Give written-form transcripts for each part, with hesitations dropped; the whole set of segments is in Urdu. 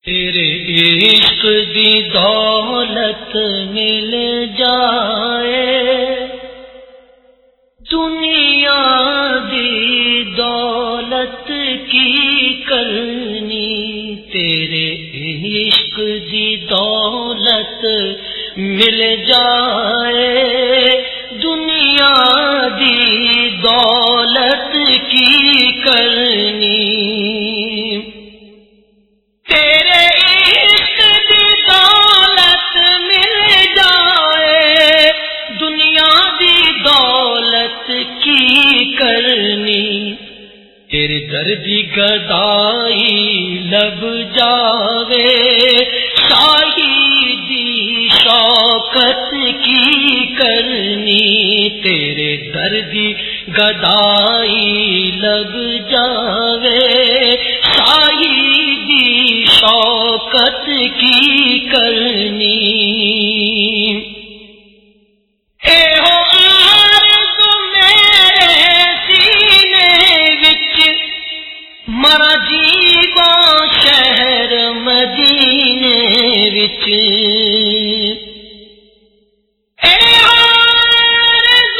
تیرے عشق دی دولت مل جائے، دنیا دی دولت کی کرنی، تیرے عشق دی دولت مل جائے، دنیا دی دولت کی کرنی، تیرے عشق دی دولت مل جائے، دنیا دی دولت کی کرنی، تیرے دردی گدائی لب جاوے، شاہی دی شوکت کی کرنی، تیرے دردی گدائی لب جاوے، شاہی دی شوکت کی کرنی، اے ہو آرز میرے سینے وچ مرا جیواں شہر مدینے وچ، اے آرز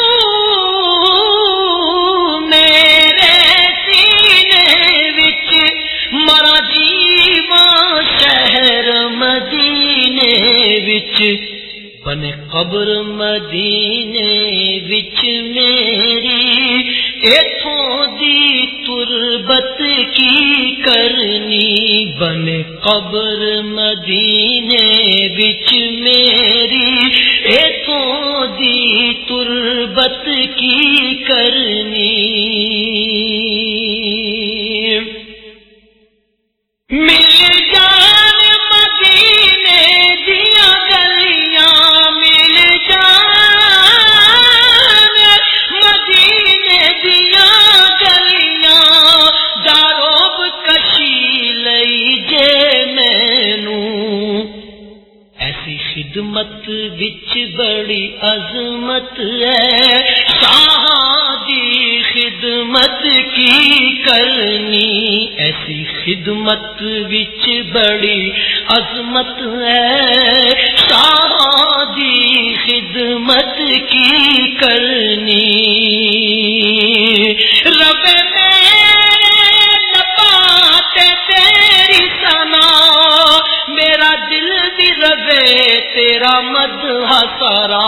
میرے سینے وچ مرا جیواں شہر مدینے وچ، بن قبر مدینے وچ میری، ایتھوں دی تربت کی کرنی، بن قبر مدینے وچ میری، ایتھوں دی تربت کی کرنی، مل جان مدینے دیا گلیاں، مل جان مدینے دیا گلیاں، داروب کشی لئی جے مینوں، ایسی خدمت وچ بڑی عظمت ہے، شاہاں دی خدمت کی کرنی، ایسی خدمت وچ بڑی عظمت ہے، شاہاں دی خدمت کی کرنی، رب میرے نبات تیری ثنا، میرا دل بھی ربے تیرا مدح سرا،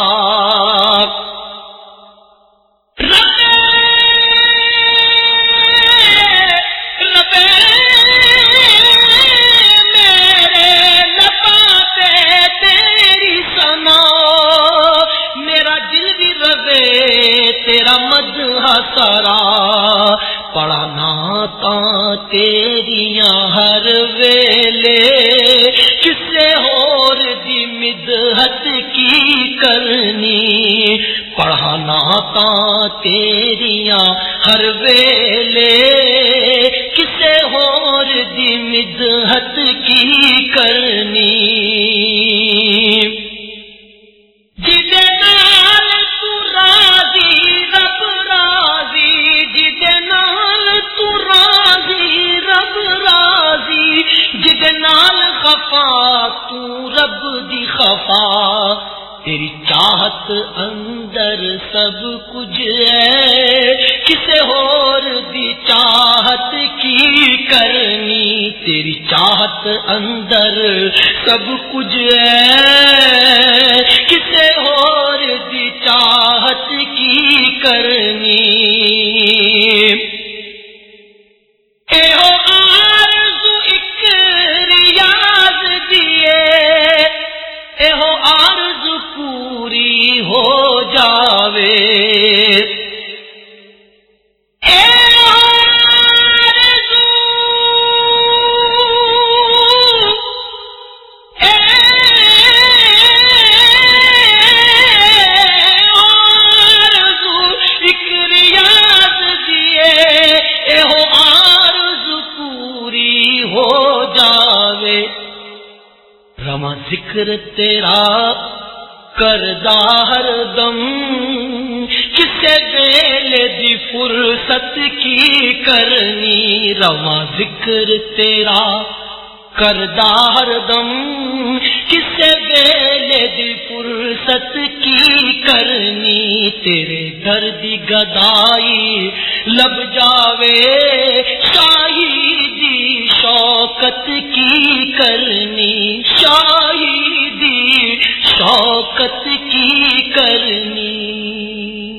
سارا پڑھنا تاں تیریاں ہر ویلے، کسے ہور دی مدحت کی کرنی، پڑھنا تاں تیریاں ہر ویلے، کسے ہور دی مدحت کی کرنی، جدے نال تو راضی رب راضی، جدے نال تو راضی رب راضی، جدے نال خفا تو رب دی خفا، تیری چاہت اندر سب کچھ ہے، کسے ہور دی چاہت کی کرنی، تیری چاہت اندر سب کچھ ہے، کسے اور دی چاہت کی کرنی، اے ہو آرزو ایک ریاض دیے، اے ہو آرزو پوری ہو جاوے، رواں ذکر تیرا کردہ ہر دم، کسے ویلے دی فرصت کی کرنی، رواں ذکر تیرا کردہ ہر دم کسے ویلے دی فرصت کی کرنی تیرے درد گدائی لب جاوے شاہدی شوکت کی کرنی شاہدی شوکت کی کرنی